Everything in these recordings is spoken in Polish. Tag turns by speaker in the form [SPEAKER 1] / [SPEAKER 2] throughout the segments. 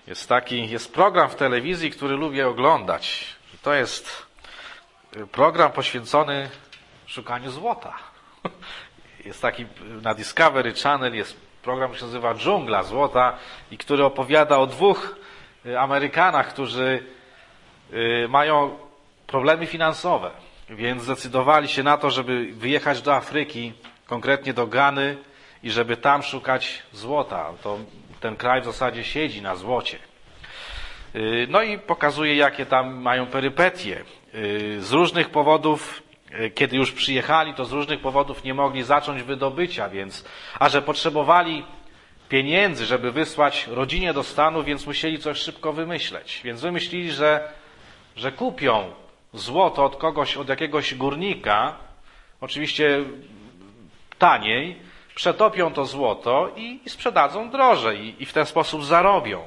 [SPEAKER 1] Jest program w telewizji, który lubię oglądać. To jest program poświęcony szukaniu złota. Jest taki na Discovery Channel, jest program, który się nazywa Dżungla Złota i który opowiada o dwóch Amerykanach, którzy mają problemy finansowe, więc zdecydowali się na to, żeby wyjechać do Afryki, konkretnie do Gany i żeby tam szukać złota. Ten kraj w zasadzie siedzi na złocie. No i pokazuje, jakie tam mają perypetie. Z różnych powodów, kiedy już przyjechali, to z różnych powodów nie mogli zacząć wydobycia, a że potrzebowali pieniędzy, żeby wysłać rodzinie do Stanów, więc musieli coś szybko wymyśleć. Więc wymyślili, że kupią złoto od kogoś, od jakiegoś górnika, oczywiście taniej, przetopią to złoto i sprzedadzą drożej i w ten sposób zarobią.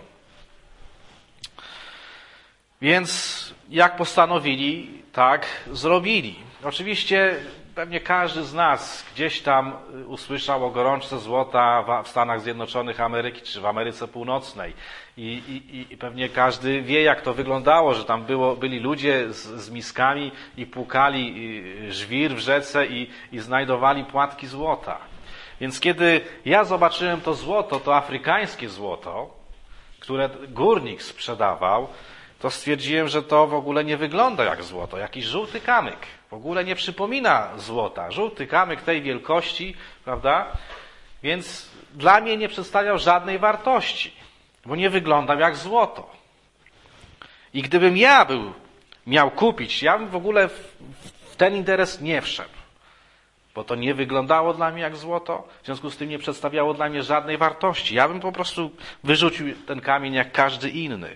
[SPEAKER 1] Więc jak postanowili, tak zrobili. Oczywiście pewnie każdy z nas gdzieś tam usłyszał o gorączce złota w Stanach Zjednoczonych Ameryki czy w Ameryce Północnej i pewnie każdy wie, jak to wyglądało, że tam byli ludzie z miskami i płukali żwir w rzece i znajdowali płatki złota. Więc kiedy ja zobaczyłem to złoto, to afrykańskie złoto, które górnik sprzedawał, to stwierdziłem, że to w ogóle nie wygląda jak złoto. Jakiś żółty kamyk. W ogóle nie przypomina złota. Żółty kamyk tej wielkości, prawda? Więc dla mnie nie przedstawiał żadnej wartości, bo nie wyglądał jak złoto. I gdybym miał kupić, ja bym w ogóle w ten interes nie wszedł, bo to nie wyglądało dla mnie jak złoto, w związku z tym nie przedstawiało dla mnie żadnej wartości. Ja bym po prostu wyrzucił ten kamień jak każdy inny.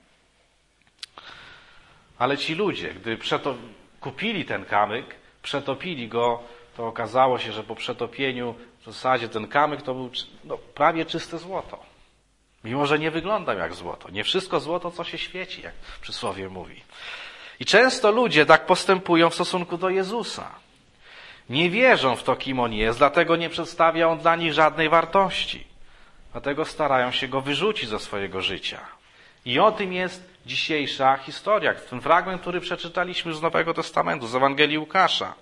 [SPEAKER 1] Ale ci ludzie, gdy kupili ten kamyk, przetopili go, to okazało się, że po przetopieniu w zasadzie ten kamyk to był prawie czyste złoto. Mimo że nie wyglądał jak złoto. Nie wszystko złoto, co się świeci, jak przysłowie mówi. I często ludzie tak postępują w stosunku do Jezusa. Nie wierzą w to, kim On jest, dlatego nie przedstawia On dla nich żadnej wartości. Dlatego starają się Go wyrzucić ze swojego życia. I o tym jest dzisiejsza historia. Ten fragment, który przeczytaliśmy z Nowego Testamentu, z Ewangelii Łukasza.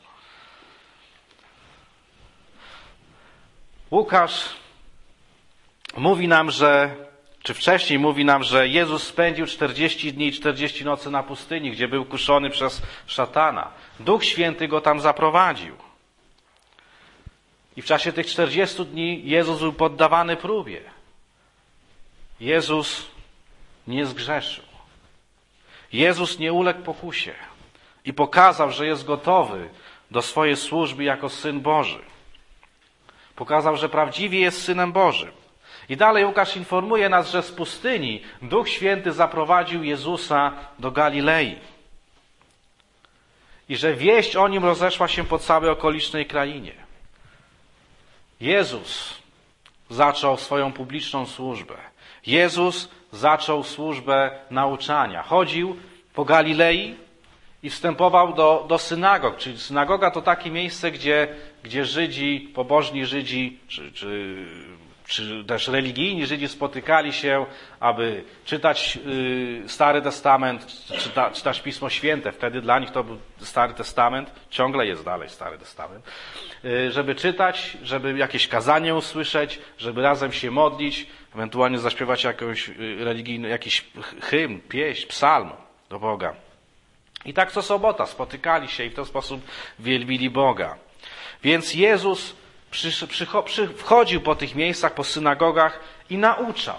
[SPEAKER 1] Łukasz mówi nam, wcześniej mówi nam, że Jezus spędził 40 dni i 40 nocy na pustyni, gdzie był kuszony przez szatana. Duch Święty go tam zaprowadził. I w czasie tych 40 dni Jezus był poddawany próbie. Jezus nie zgrzeszył. Jezus nie uległ pokusie i pokazał, że jest gotowy do swojej służby jako Syn Boży. Pokazał, że prawdziwie jest Synem Bożym. I dalej Łukasz informuje nas, że z pustyni Duch Święty zaprowadził Jezusa do Galilei. I że wieść o Nim rozeszła się po całej okolicznej krainie. Jezus zaczął swoją publiczną służbę. Jezus zaczął służbę nauczania. Chodził po Galilei i wstępował do synagog. Czyli synagoga to takie miejsce, gdzie Żydzi, pobożni Żydzi, czy też religijni Żydzi spotykali się, aby czytać Stary Testament, czytać Pismo Święte. Wtedy dla nich to był Stary Testament, ciągle jest dalej Stary Testament. Żeby czytać, żeby jakieś kazanie usłyszeć, żeby razem się modlić, ewentualnie zaśpiewać jakąś religijny, jakiś hymn, pieśń, psalm do Boga. I tak co sobota spotykali się i w ten sposób wielbili Boga. Więc Jezus wchodził po tych miejscach, po synagogach i nauczał.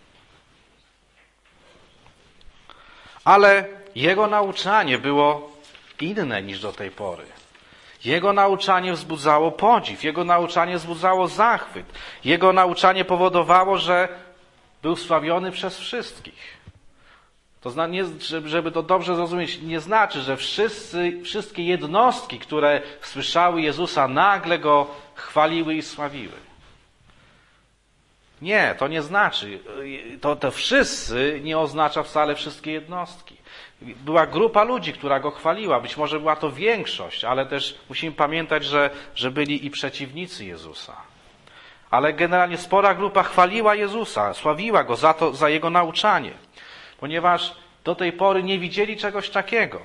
[SPEAKER 1] Ale Jego nauczanie było inne niż do tej pory. Jego nauczanie wzbudzało podziw, Jego nauczanie wzbudzało zachwyt. Jego nauczanie powodowało, że był sławiony przez wszystkich. To żeby to dobrze zrozumieć, nie znaczy, że wszystkie jednostki, które słyszały Jezusa, nagle Go chwaliły i sławiły. Nie, to nie znaczy. To wszyscy nie oznacza wcale wszystkie jednostki. Była grupa ludzi, która Go chwaliła. Być może była to większość, ale też musimy pamiętać, że byli i przeciwnicy Jezusa. Ale generalnie spora grupa chwaliła Jezusa, sławiła Go za Jego nauczanie, ponieważ do tej pory nie widzieli czegoś takiego.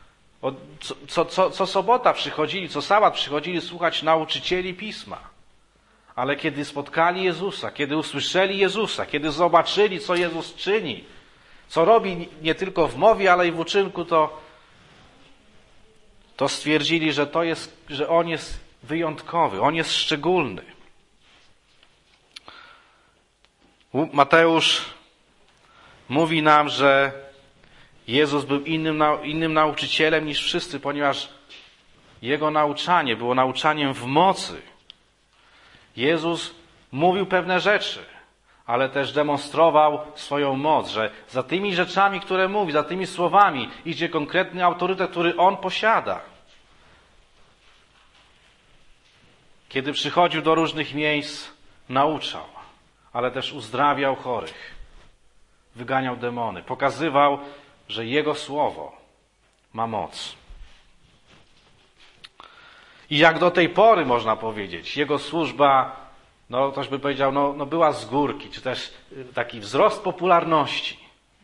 [SPEAKER 1] Co sobota przychodzili, co sabat przychodzili słuchać nauczycieli Pisma. Ale kiedy spotkali Jezusa, kiedy usłyszeli Jezusa, kiedy zobaczyli, co Jezus czyni, co robi nie tylko w mowie, ale i w uczynku, to stwierdzili, że On jest wyjątkowy, On jest szczególny. Mateusz mówi nam, że Jezus był innym nauczycielem niż wszyscy, ponieważ Jego nauczanie było nauczaniem w mocy. Jezus mówił pewne rzeczy, ale też demonstrował swoją moc, że za tymi rzeczami, które mówi, za tymi słowami idzie konkretny autorytet, który On posiada. Kiedy przychodził do różnych miejsc, nauczał, ale też uzdrawiał chorych, wyganiał demony, pokazywał, że Jego słowo ma moc. I jak do tej pory, można powiedzieć, Jego służba, ktoś by powiedział, była z górki, czy też taki wzrost popularności.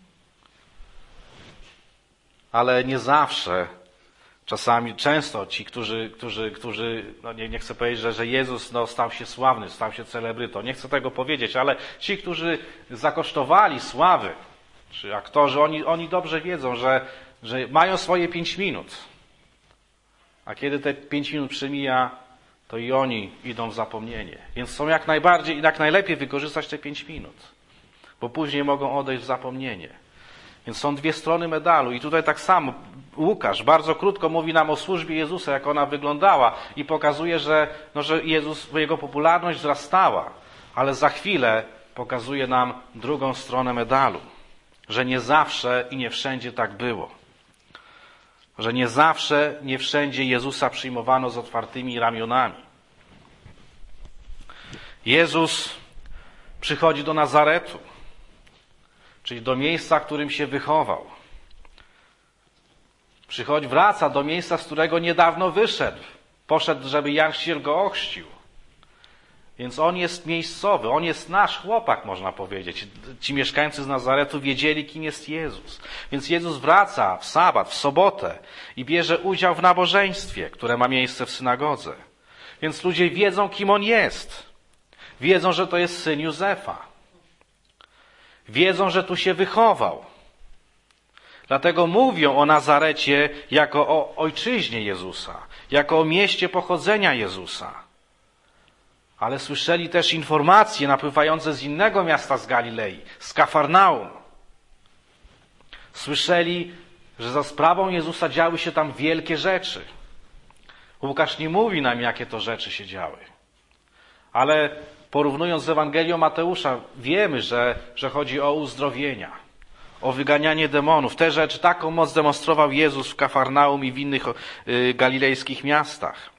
[SPEAKER 1] Ale nie zawsze, często ci, którzy nie chcę powiedzieć, że Jezus stał się sławny, stał się celebrytą, nie chcę tego powiedzieć, ale ci, którzy zakosztowali sławy, czy aktorzy, oni dobrze wiedzą, że mają swoje 5 minut. A kiedy te 5 minut przemija, to i oni idą w zapomnienie. Więc są jak najlepiej wykorzystać te 5 minut, bo później mogą odejść w zapomnienie. Więc są dwie strony medalu. I tutaj tak samo Łukasz bardzo krótko mówi nam o służbie Jezusa, jak ona wyglądała i pokazuje, że Jego popularność wzrastała. Ale za chwilę pokazuje nam drugą stronę medalu. Że nie zawsze i nie wszędzie tak było. Że nie zawsze, nie wszędzie Jezusa przyjmowano z otwartymi ramionami. Jezus przychodzi do Nazaretu, czyli do miejsca, w którym się wychował. Wraca do miejsca, z którego niedawno wyszedł. Poszedł, żeby Jan Chrzciciel go ochrzcił. Więc on jest miejscowy, on jest nasz chłopak, można powiedzieć. Ci mieszkańcy z Nazaretu wiedzieli, kim jest Jezus. Więc Jezus wraca w sabat, w sobotę i bierze udział w nabożeństwie, które ma miejsce w synagodze. Więc ludzie wiedzą, kim on jest. Wiedzą, że to jest syn Józefa. Wiedzą, że tu się wychował. Dlatego mówią o Nazarecie jako o ojczyźnie Jezusa, jako o mieście pochodzenia Jezusa. Ale słyszeli też informacje napływające z innego miasta z Galilei, z Kafarnaum. Słyszeli, że za sprawą Jezusa działy się tam wielkie rzeczy. Łukasz nie mówi nam, jakie to rzeczy się działy. Ale porównując z Ewangelią Mateusza, wiemy, że chodzi o uzdrowienia, o wyganianie demonów. Te rzeczy taką moc demonstrował Jezus w Kafarnaum i w innych galilejskich miastach.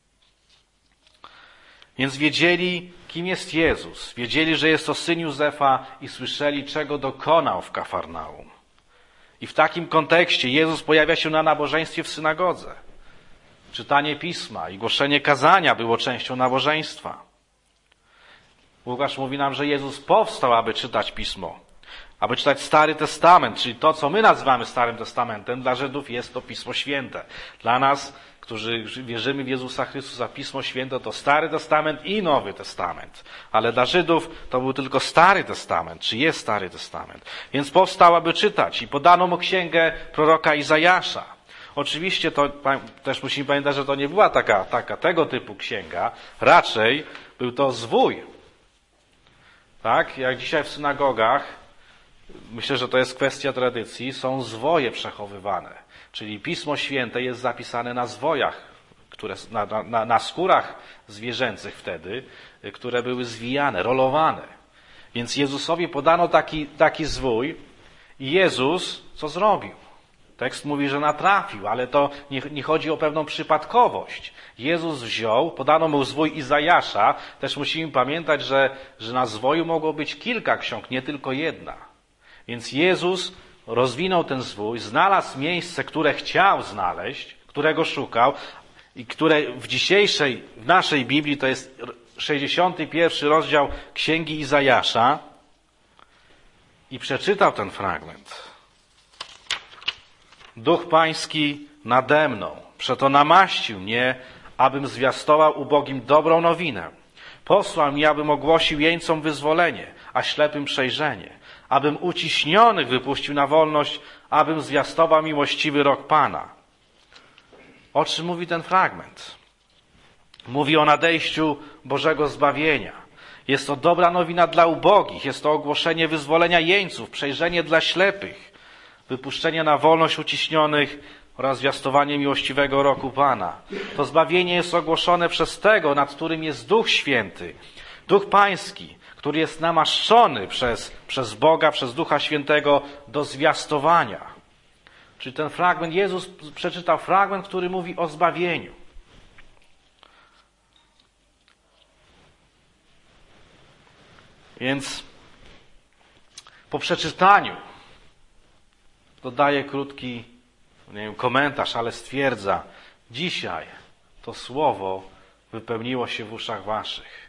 [SPEAKER 1] Więc wiedzieli, kim jest Jezus. Wiedzieli, że jest to syn Józefa i słyszeli, czego dokonał w Kafarnaum. I w takim kontekście Jezus pojawia się na nabożeństwie w synagodze. Czytanie Pisma i głoszenie kazania było częścią nabożeństwa. Łukasz mówi nam, że Jezus powstał, aby czytać Pismo, aby czytać Stary Testament, czyli to, co my nazywamy Starym Testamentem. Dla Żydów jest to Pismo Święte. Dla nas, którzy wierzymy w Jezusa Chrystusa, Pismo Święte to Stary Testament i Nowy Testament. Ale dla Żydów to był tylko Stary Testament, czy jest Stary Testament. Więc powstał, aby czytać i podano mu księgę proroka Izajasza. Oczywiście to też musimy pamiętać, że to nie była taka tego typu księga. Raczej był to zwój. Tak? Jak dzisiaj w synagogach, myślę, że to jest kwestia tradycji, są zwoje przechowywane. Czyli Pismo Święte jest zapisane na zwojach, na skórach zwierzęcych wtedy, które były zwijane, rolowane. Więc Jezusowi podano taki zwój i Jezus co zrobił? Tekst mówi, że natrafił, ale to nie chodzi o pewną przypadkowość. Jezus wziął, podano mu zwój Izajasza. Też musimy pamiętać, że na zwoju mogło być kilka ksiąg, nie tylko jedna. Więc Jezus rozwinął ten zwój, znalazł miejsce, które chciał znaleźć, którego szukał i które w naszej Biblii to jest 61 rozdział Księgi Izajasza i przeczytał ten fragment. Duch Pański nade mną, przeto namaścił mnie, abym zwiastował ubogim dobrą nowinę. Posłał mnie, abym ogłosił jeńcom wyzwolenie, a ślepym przejrzenie, abym uciśnionych wypuścił na wolność, abym zwiastował miłościwy rok Pana. O czym mówi ten fragment? Mówi o nadejściu Bożego zbawienia. Jest to dobra nowina dla ubogich, jest to ogłoszenie wyzwolenia jeńców, przejrzenie dla ślepych, wypuszczenie na wolność uciśnionych oraz zwiastowanie miłościwego roku Pana. To zbawienie jest ogłoszone przez tego, nad którym jest Duch Święty, Duch Pański, który jest namaszczony przez Boga, przez Ducha Świętego do zwiastowania. Czyli ten fragment, Jezus przeczytał fragment, który mówi o zbawieniu. Więc po przeczytaniu dodaje krótki, komentarz, ale stwierdza: dzisiaj to słowo wypełniło się w uszach waszych.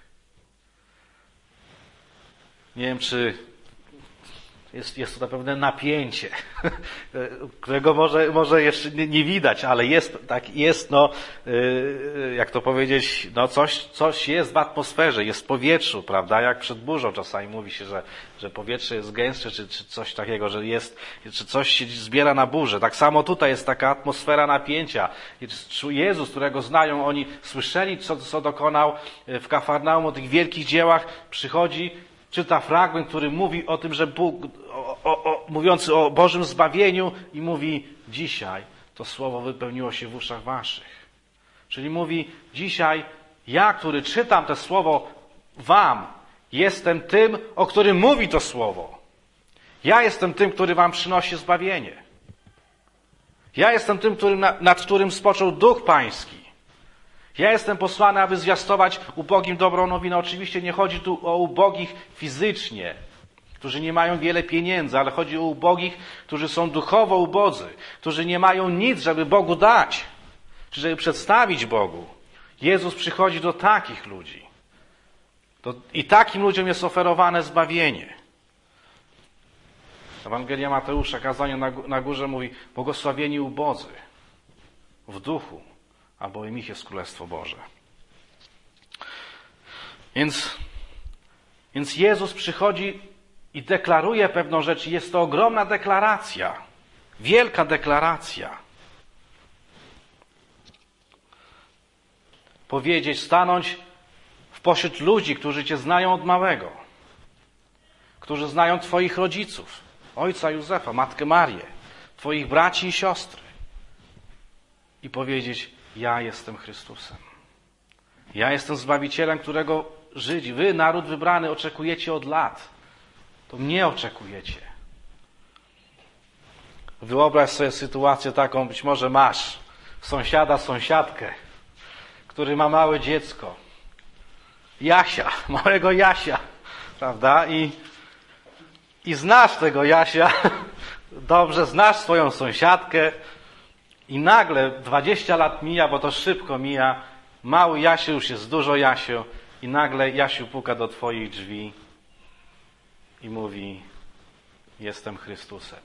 [SPEAKER 1] Nie wiem, czy jest to pewne napięcie, którego może jeszcze nie widać, ale jest, jak to powiedzieć, coś jest w atmosferze, jest w powietrzu, prawda? Jak przed burzą czasami mówi się, że powietrze jest gęstsze, czy coś takiego, czy coś się zbiera na burzę. Tak samo tutaj jest taka atmosfera napięcia. Jezus, którego znają, oni słyszeli, co dokonał w Kafarnaum, o tych wielkich dziełach, przychodzi, czyta fragment, który mówi o tym, że Bóg, mówiący o Bożym zbawieniu, i mówi: dzisiaj to słowo wypełniło się w uszach waszych. Czyli mówi: dzisiaj ja, który czytam to słowo wam, jestem tym, o którym mówi to słowo. Ja jestem tym, który wam przynosi zbawienie. Ja jestem tym, nad którym spoczął Duch Pański. Ja jestem posłany, aby zwiastować ubogim dobrą nowinę. Oczywiście nie chodzi tu o ubogich fizycznie, którzy nie mają wiele pieniędzy, ale chodzi o ubogich, którzy są duchowo ubodzy, którzy nie mają nic, żeby Bogu dać, czy żeby przedstawić Bogu. Jezus przychodzi do takich ludzi. I takim ludziom jest oferowane zbawienie. Ewangelia Mateusza, kazanie na górze mówi: błogosławieni ubodzy w duchu, albowiem ich jest Królestwo Boże. Więc Jezus przychodzi i deklaruje pewną rzecz. Jest to ogromna deklaracja. Wielka deklaracja. Powiedzieć, stanąć pośród ludzi, którzy Cię znają od małego. Którzy znają Twoich rodziców. Ojca Józefa, Matkę Marię. Twoich braci i siostry. I powiedzieć: ja jestem Chrystusem. Ja jestem Zbawicielem, którego Żydzi, wy, naród wybrany, oczekujecie od lat. To mnie oczekujecie. Wyobraź sobie sytuację taką, być może masz sąsiada, sąsiadkę, który ma małe dziecko. Jasia, małego Jasia, prawda? I znasz tego Jasia, dobrze znasz swoją sąsiadkę i nagle 20 lat mija, bo to szybko mija, mały Jasiu już jest dużo Jasiu i nagle Jasiu puka do twoich drzwi i mówi: jestem Chrystusem.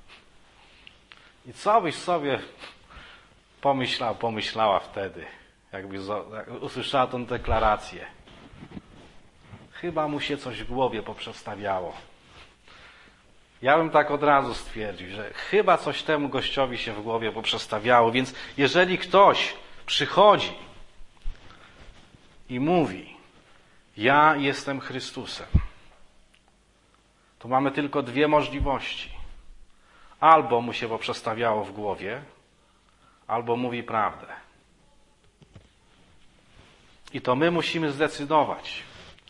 [SPEAKER 1] I co byś sobie pomyślała wtedy, jakbyś usłyszała tę deklarację? Chyba mu się coś w głowie poprzestawiało. Ja bym tak od razu stwierdził, że chyba coś temu gościowi się w głowie poprzestawiało. Więc jeżeli ktoś przychodzi i mówi: ja jestem Chrystusem, to mamy tylko dwie możliwości. Albo mu się poprzestawiało w głowie, albo mówi prawdę. I to my musimy zdecydować.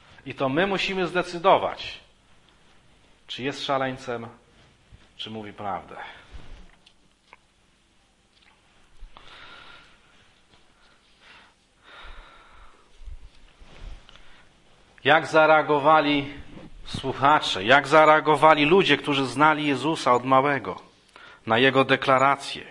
[SPEAKER 1] Czy jest szaleńcem, czy mówi prawdę. Jak zareagowali słuchacze, jak zareagowali ludzie, którzy znali Jezusa od małego, na Jego deklarację?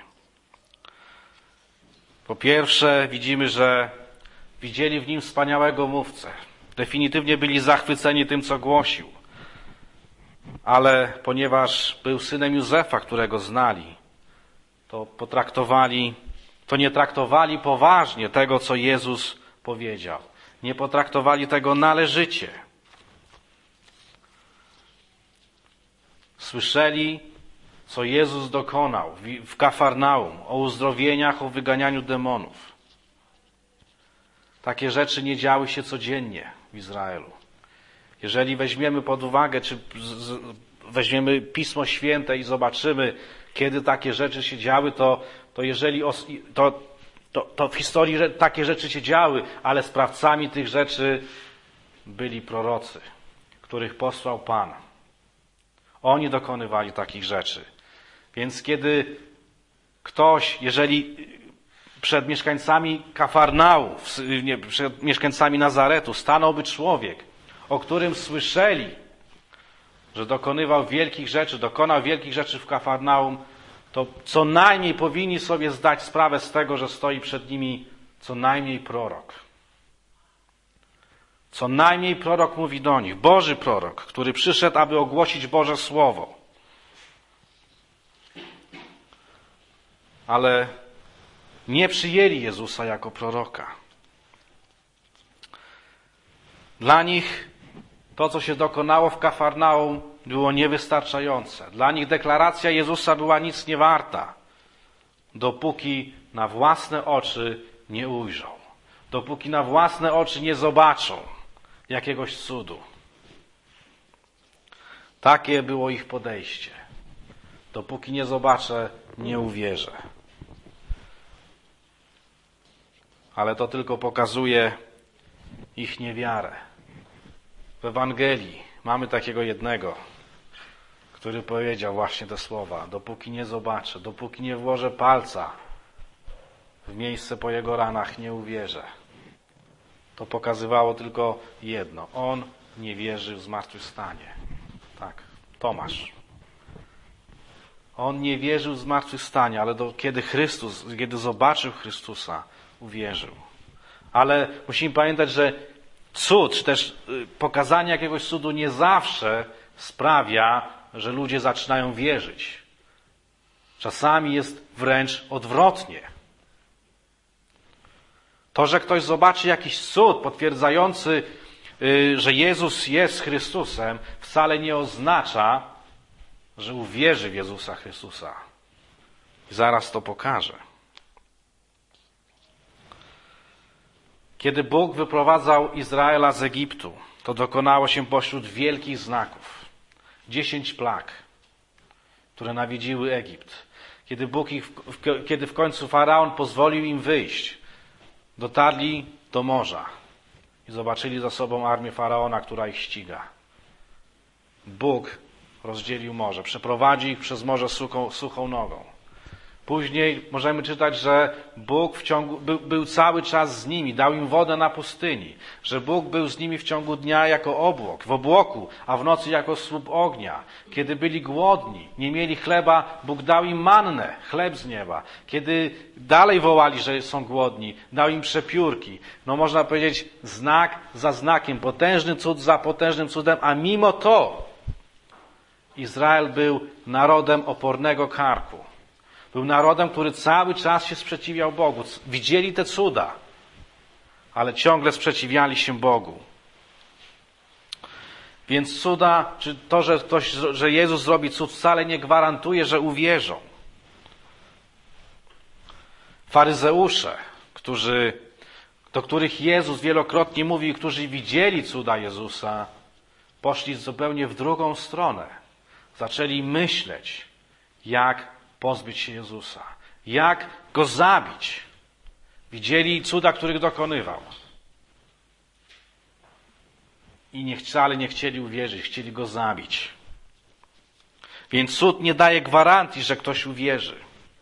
[SPEAKER 1] Po pierwsze, widzimy, że widzieli w Nim wspaniałego mówcę. Definitywnie byli zachwyceni tym, co głosił. Ale ponieważ był synem Józefa, którego znali, to nie traktowali poważnie tego, co Jezus powiedział. Nie potraktowali tego należycie. Słyszeli, co Jezus dokonał w Kafarnaum, o uzdrowieniach, o wyganianiu demonów. Takie rzeczy nie działy się codziennie w Izraelu. Jeżeli weźmiemy pod uwagę, czy weźmiemy Pismo Święte i zobaczymy, kiedy takie rzeczy się działy, to w historii takie rzeczy się działy, ale sprawcami tych rzeczy byli prorocy, których posłał Pan. Oni dokonywali takich rzeczy. Więc kiedy jeżeli przed mieszkańcami Kafarnaum, przed mieszkańcami Nazaretu stanąłby człowiek, o którym słyszeli, że dokonał wielkich rzeczy w Kafarnaum, to co najmniej powinni sobie zdać sprawę z tego, że stoi przed nimi co najmniej prorok. Co najmniej prorok mówi do nich, Boży prorok, który przyszedł, aby ogłosić Boże Słowo. Ale nie przyjęli Jezusa jako proroka. Dla nich to, co się dokonało w Kafarnaum, było niewystarczające. Dla nich deklaracja Jezusa była nic nie warta, dopóki na własne oczy nie ujrzą. Dopóki na własne oczy nie zobaczą jakiegoś cudu. Takie było ich podejście. Dopóki nie zobaczę, nie uwierzę. Ale to tylko pokazuje ich niewiarę. W Ewangelii mamy takiego jednego, który powiedział właśnie te słowa. Dopóki nie zobaczę, dopóki nie włożę palca w miejsce po jego ranach, nie uwierzę. To pokazywało tylko jedno. On nie wierzy w zmartwychwstanie. Tak, Tomasz. On nie wierzył w zmartwychwstanie, ale kiedy zobaczył Chrystusa, uwierzył. Ale musimy pamiętać, że cud, czy też pokazanie jakiegoś cudu nie zawsze sprawia, że ludzie zaczynają wierzyć. Czasami jest wręcz odwrotnie. To, że ktoś zobaczy jakiś cud potwierdzający, że Jezus jest Chrystusem, wcale nie oznacza, że uwierzy w Jezusa Chrystusa. I zaraz to pokażę. Kiedy Bóg wyprowadzał Izraela z Egiptu, to dokonało się pośród wielkich znaków. 10 plag, które nawiedziły Egipt. Kiedy w końcu Faraon pozwolił im wyjść, dotarli do morza i zobaczyli za sobą armię Faraona, która ich ściga. Bóg rozdzielił morze, przeprowadził ich przez morze suchą nogą. Później możemy czytać, że Bóg był cały czas z nimi, dał im wodę na pustyni, że Bóg był z nimi w ciągu dnia jako obłok, w obłoku, a w nocy jako słup ognia. Kiedy byli głodni, nie mieli chleba, Bóg dał im mannę, chleb z nieba. Kiedy dalej wołali, że są głodni, dał im przepiórki. No można powiedzieć znak za znakiem, potężny cud za potężnym cudem, a mimo to Izrael był narodem opornego karku. Był narodem, który cały czas się sprzeciwiał Bogu. Widzieli te cuda, ale ciągle sprzeciwiali się Bogu. Więc cuda, czy to, że Jezus zrobi cud, wcale nie gwarantuje, że uwierzą. Faryzeusze, do których Jezus wielokrotnie mówił, którzy widzieli cuda Jezusa, poszli zupełnie w drugą stronę. Zaczęli myśleć, jak pozbyć się Jezusa. Jak Go zabić? Widzieli cuda, których dokonywał. I wcale nie chcieli uwierzyć, chcieli Go zabić. Więc cud nie daje gwarancji, że ktoś uwierzy.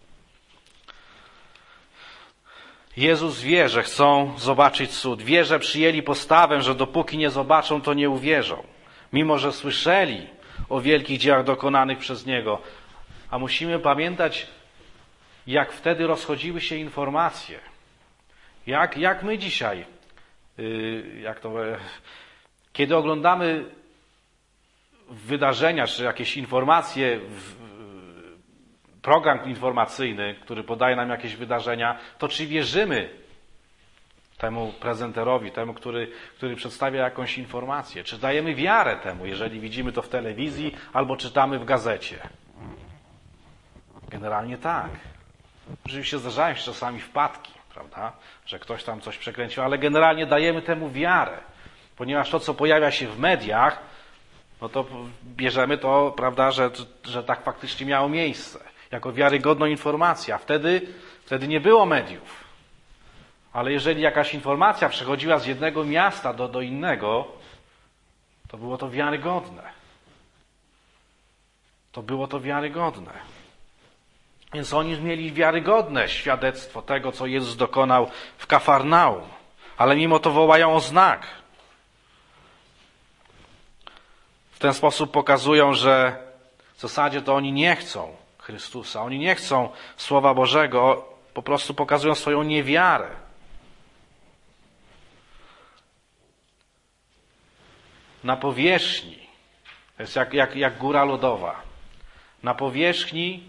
[SPEAKER 1] Jezus wie, że chcą zobaczyć cud. Wie, że przyjęli postawę, że dopóki nie zobaczą, to nie uwierzą. Mimo, że słyszeli o wielkich dziełach dokonanych przez Niego. A musimy pamiętać, jak wtedy rozchodziły się informacje. Jak my dzisiaj, Kiedy oglądamy wydarzenia, czy jakieś informacje, program informacyjny, który podaje nam jakieś wydarzenia, to czy wierzymy temu prezenterowi, temu, który przedstawia jakąś informację? Czy dajemy wiarę temu, jeżeli widzimy to w telewizji albo czytamy w gazecie? Generalnie tak. Oczywiście zdarzają się czasami wpadki, prawda, że ktoś tam coś przekręcił, ale generalnie dajemy temu wiarę, ponieważ to, co pojawia się w mediach, no to bierzemy to, prawda, że tak faktycznie miało miejsce, jako wiarygodną informację. A wtedy nie było mediów. Ale jeżeli jakaś informacja przechodziła z jednego miasta do innego, to było to wiarygodne. To było to wiarygodne. Więc oni mieli wiarygodne świadectwo tego, co Jezus dokonał w Kafarnaum. Ale mimo to wołają o znak. W ten sposób pokazują, że w zasadzie to oni nie chcą Chrystusa. Oni nie chcą Słowa Bożego. Po prostu pokazują swoją niewiarę. Na powierzchni, to jest jak góra lodowa, na powierzchni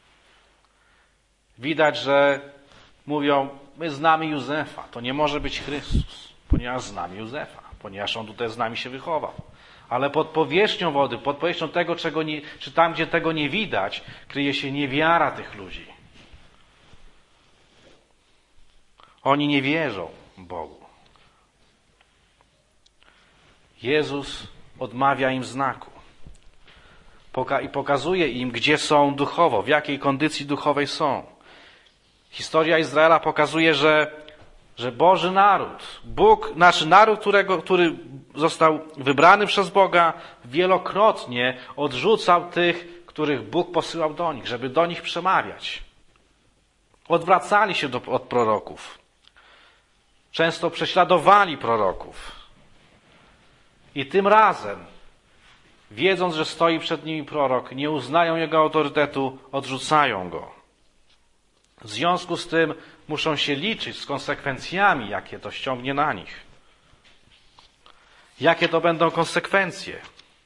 [SPEAKER 1] widać, że mówią, my znamy Józefa, to nie może być Chrystus, ponieważ znamy Józefa, ponieważ on tutaj z nami się wychował. Ale pod powierzchnią wody, pod powierzchnią tego, czy tam, gdzie tego nie widać, kryje się niewiara tych ludzi. Oni nie wierzą Bogu. Jezus odmawia im znaku i pokazuje im, gdzie są duchowo, w jakiej kondycji duchowej są. Historia Izraela pokazuje, że Boży naród, Bóg, nasz naród, który został wybrany przez Boga, wielokrotnie odrzucał tych, których Bóg posyłał do nich, żeby do nich przemawiać. Odwracali się od proroków. Często prześladowali proroków. I tym razem, wiedząc, że stoi przed nimi prorok, nie uznają jego autorytetu, odrzucają go. W związku z tym muszą się liczyć z konsekwencjami, jakie to ściągnie na nich. Jakie to będą konsekwencje?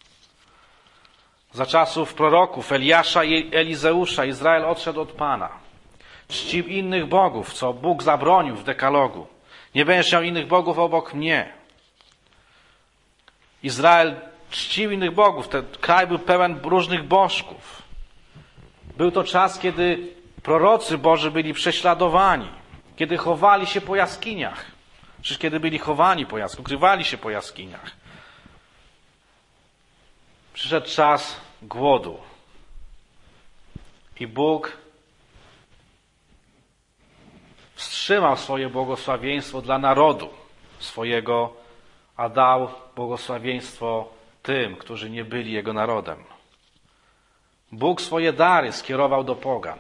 [SPEAKER 1] Za czasów proroków Eliasza i Elizeusza Izrael odszedł od Pana. Czcił innych bogów, co Bóg zabronił w dekalogu. Nie będziesz miał innych bogów obok mnie. Izrael czcił innych bogów. Ten kraj był pełen różnych bożków. Był to czas, kiedy prorocy Boży byli prześladowani, kiedy chowali się po jaskiniach. Przecież kiedy byli chowani po jaskiniach, ukrywali się po jaskiniach. Przyszedł czas głodu. I Bóg wstrzymał swoje błogosławieństwo dla narodu swojego, a dał błogosławieństwo tym, którzy nie byli Jego narodem. Bóg swoje dary skierował do pogan.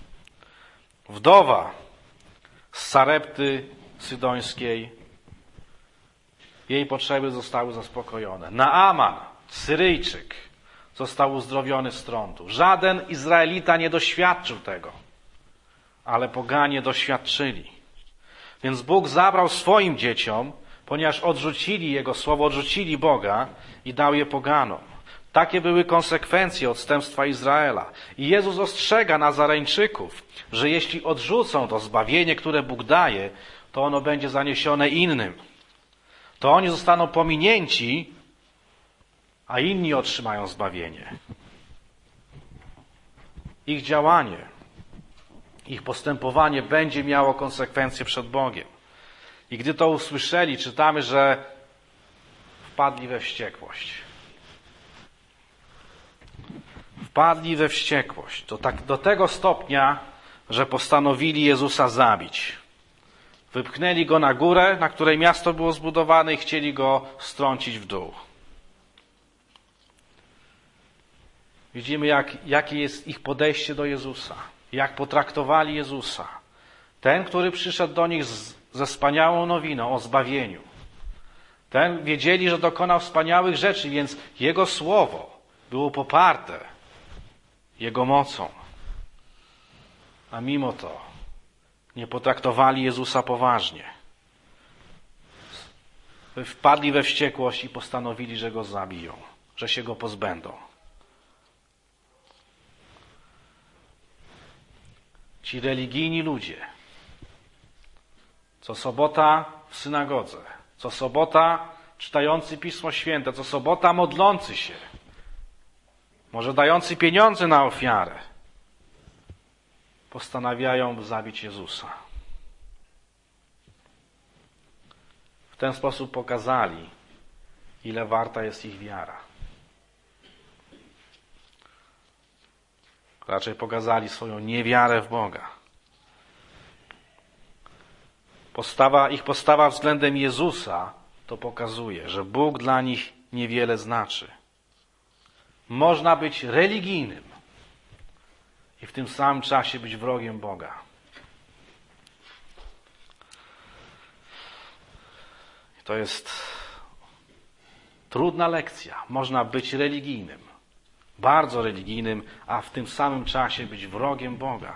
[SPEAKER 1] Wdowa z Sarepty Sydońskiej, jej potrzeby zostały zaspokojone. Naaman, Syryjczyk, został uzdrowiony z trądu. Żaden Izraelita nie doświadczył tego, ale poganie doświadczyli. Więc Bóg zabrał swoim dzieciom, ponieważ odrzucili Jego słowo, odrzucili Boga i dał je poganom. Takie były konsekwencje odstępstwa Izraela. I Jezus ostrzega Nazareńczyków, że jeśli odrzucą to zbawienie, które Bóg daje, to ono będzie zaniesione innym. To oni zostaną pominięci, a inni otrzymają zbawienie. Ich działanie, ich postępowanie będzie miało konsekwencje przed Bogiem. I gdy to usłyszeli, czytamy, że wpadli we wściekłość. Wpadli we wściekłość. To tak do tego stopnia, że postanowili Jezusa zabić. Wypchnęli Go na górę, na której miasto było zbudowane i chcieli Go strącić w dół. Widzimy, jakie jest ich podejście do Jezusa. Jak potraktowali Jezusa. Ten, który przyszedł do nich ze wspaniałą nowiną o zbawieniu. Ten wiedzieli, że dokonał wspaniałych rzeczy, więc Jego słowo było poparte Jego mocą. A mimo to nie potraktowali Jezusa poważnie. wpadli we wściekłość i postanowili, że go zabiją, że się go pozbędą. Ci religijni ludzie, co sobota w synagodze, co sobota czytający Pismo Święte, co sobota modlący się, może dający pieniądze na ofiarę, postanawiają zabić Jezusa. W ten sposób pokazali, ile warta jest ich wiara. Raczej pokazali swoją niewiarę w Boga. Ich postawa względem Jezusa to pokazuje, że Bóg dla nich niewiele znaczy. Można być religijnym i w tym samym czasie być wrogiem Boga. To jest trudna lekcja. Można być religijnym, bardzo religijnym, a w tym samym czasie być wrogiem Boga.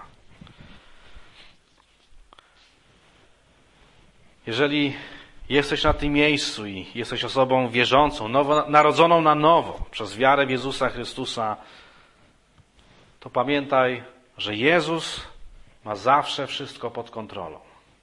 [SPEAKER 1] Jeżeli jesteś na tym miejscu i jesteś osobą wierzącą, narodzoną na nowo przez wiarę w Jezusa Chrystusa, to pamiętaj, że Jezus ma zawsze wszystko pod kontrolą.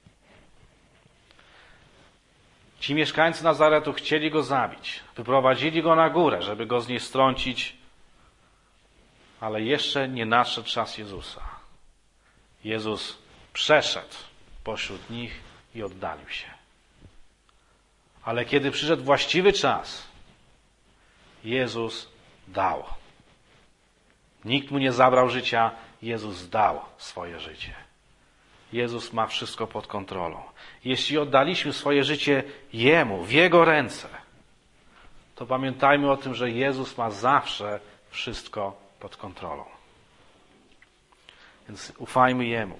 [SPEAKER 1] Ci mieszkańcy Nazaretu chcieli go zabić, wyprowadzili go na górę, żeby go z niej strącić, ale jeszcze nie nadszedł czas Jezusa. Jezus przeszedł pośród nich i oddalił się. Ale kiedy przyszedł właściwy czas, Jezus dał. Nikt mu nie zabrał życia, Jezus dał swoje życie. Jezus ma wszystko pod kontrolą. Jeśli oddaliśmy swoje życie Jemu, w Jego ręce, to pamiętajmy o tym, że Jezus ma zawsze wszystko pod kontrolą. Więc ufajmy Jemu.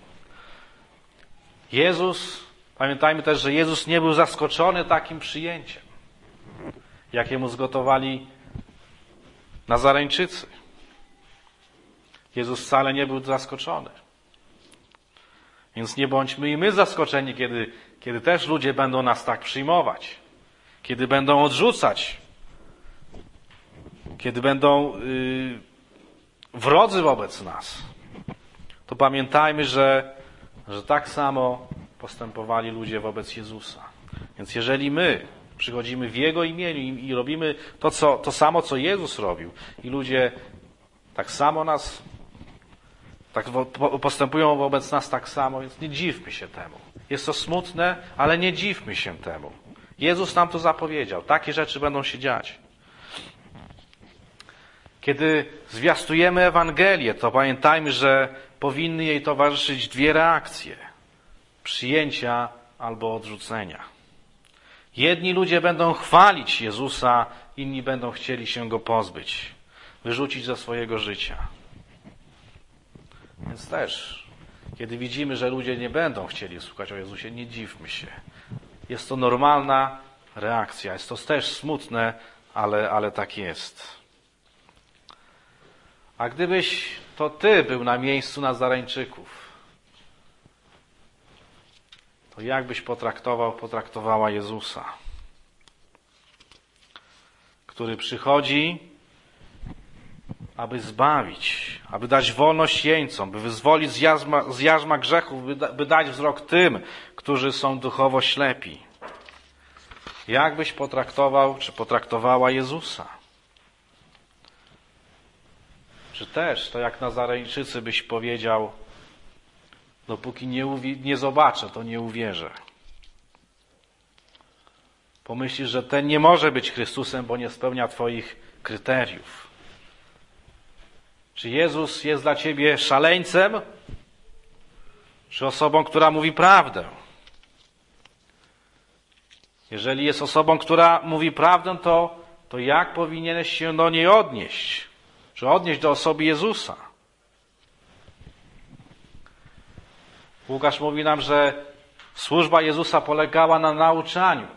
[SPEAKER 1] Pamiętajmy też, że Jezus nie był zaskoczony takim przyjęciem, jakie mu zgotowali Nazareńczycy. Jezus wcale nie był zaskoczony. Więc nie bądźmy i my zaskoczeni, kiedy też ludzie będą nas tak przyjmować, kiedy będą odrzucać, kiedy będą wrodzy wobec nas. To pamiętajmy, że tak samo postępowali ludzie wobec Jezusa. Więc jeżeli my przychodzimy w Jego imieniu i robimy to samo, co Jezus robił, i ludzie tak samo postępują wobec nas tak samo, więc nie dziwmy się temu. Jest to smutne, ale nie dziwmy się temu. Jezus nam to zapowiedział. Takie rzeczy będą się dziać. Kiedy zwiastujemy Ewangelię, to pamiętajmy, że powinny jej towarzyszyć dwie reakcje. Przyjęcia albo odrzucenia. Jedni ludzie będą chwalić Jezusa, inni będą chcieli się Go pozbyć, wyrzucić ze swojego życia. Więc też, kiedy widzimy, że ludzie nie będą chcieli słuchać o Jezusie, nie dziwmy się. Jest to normalna reakcja. Jest to też smutne, ale tak jest. A gdybyś to ty był na miejscu Nazareńczyków, to jak byś potraktowała Jezusa, który przychodzi, aby zbawić, aby dać wolność jeńcom, by wyzwolić z jarzma grzechów, by dać wzrok tym, którzy są duchowo ślepi. Jak byś potraktował, czy potraktowała Jezusa? Czy też, to jak Nazareńczycy byś powiedział, dopóki nie zobaczę, to nie uwierzę. Pomyślisz, że ten nie może być Chrystusem, bo nie spełnia twoich kryteriów. Czy Jezus jest dla ciebie szaleńcem, czy osobą, która mówi prawdę? Jeżeli jest osobą, która mówi prawdę, to jak powinieneś się do niej odnieść? Czy odnieść do osoby Jezusa? Łukasz mówi nam, że służba Jezusa polegała na nauczaniu.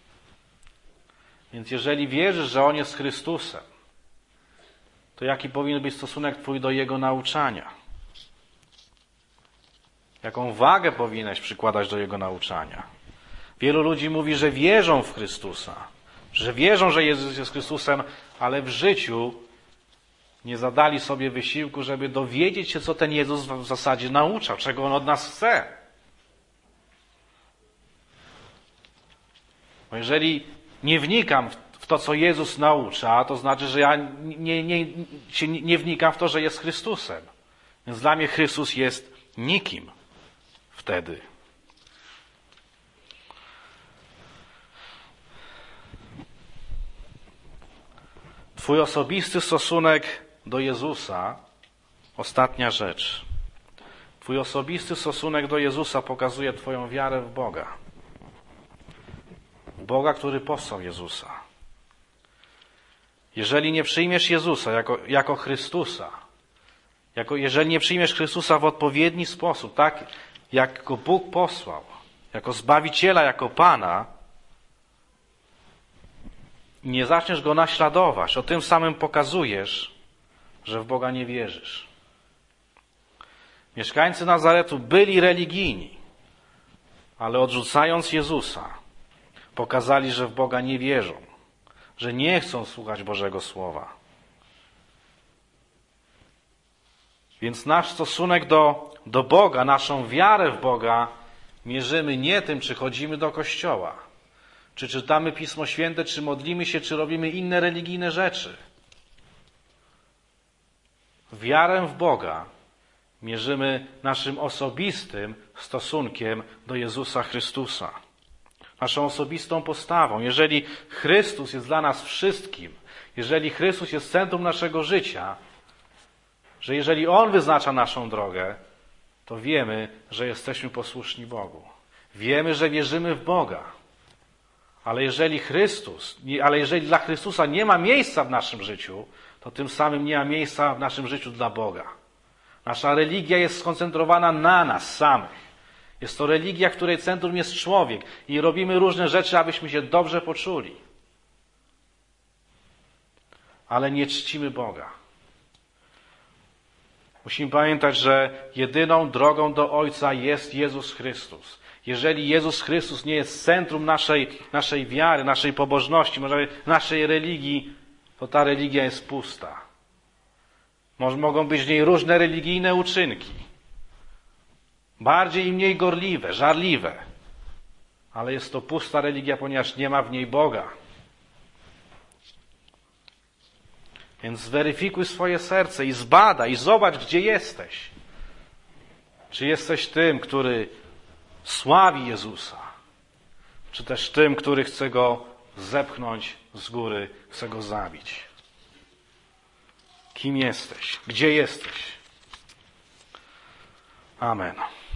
[SPEAKER 1] Więc jeżeli wierzysz, że On jest Chrystusem, to jaki powinien być stosunek twój do Jego nauczania? Jaką wagę powinieneś przykładać do Jego nauczania? Wielu ludzi mówi, że wierzą w Chrystusa, że wierzą, że Jezus jest Chrystusem, ale w życiu nie zadali sobie wysiłku, żeby dowiedzieć się, co ten Jezus w zasadzie nauczał, czego On od nas chce. Bo jeżeli nie wnikam w to, co Jezus naucza, to znaczy, że ja nie wnikam w to, że jest Chrystusem. Więc dla mnie Chrystus jest nikim wtedy. Twój osobisty stosunek do Jezusa, ostatnia rzecz. Twój osobisty stosunek do Jezusa pokazuje Twoją wiarę w Boga. Boga, który posłał Jezusa. Jeżeli nie przyjmiesz Jezusa jako Chrystusa, jeżeli nie przyjmiesz Chrystusa w odpowiedni sposób, tak jak go Bóg posłał, jako Zbawiciela, jako Pana, i nie zaczniesz Go naśladować, to tym samym pokazujesz, że w Boga nie wierzysz. Mieszkańcy Nazaretu byli religijni, ale odrzucając Jezusa, pokazali, że w Boga nie wierzą, że nie chcą słuchać Bożego Słowa. Więc nasz stosunek do Boga, naszą wiarę w Boga mierzymy nie tym, czy chodzimy do kościoła, czy czytamy Pismo Święte, czy modlimy się, czy robimy inne religijne rzeczy. Wiarę w Boga mierzymy naszym osobistym stosunkiem do Jezusa Chrystusa. Naszą osobistą postawą. Jeżeli Chrystus jest dla nas wszystkim, jeżeli Chrystus jest centrum naszego życia, że jeżeli On wyznacza naszą drogę, to wiemy, że jesteśmy posłuszni Bogu. Wiemy, że wierzymy w Boga. Ale jeżeli dla Chrystusa nie ma miejsca w naszym życiu, to tym samym nie ma miejsca w naszym życiu dla Boga. Nasza religia jest skoncentrowana na nas samych. Jest to religia, w której centrum jest człowiek i robimy różne rzeczy, abyśmy się dobrze poczuli. Ale nie czcimy Boga. Musimy pamiętać, że jedyną drogą do Ojca jest Jezus Chrystus. Jeżeli Jezus Chrystus nie jest centrum naszej wiary, naszej pobożności, może naszej religii, to ta religia jest pusta. Mogą być w niej różne religijne uczynki. Bardziej i mniej gorliwe, żarliwe. Ale jest to pusta religia, ponieważ nie ma w niej Boga. Więc zweryfikuj swoje serce i zbadaj, i zobacz, gdzie jesteś. Czy jesteś tym, który sławi Jezusa, czy też tym, który chce Go zepchnąć z góry, chce Go zabić. Kim jesteś? Gdzie jesteś? Amen.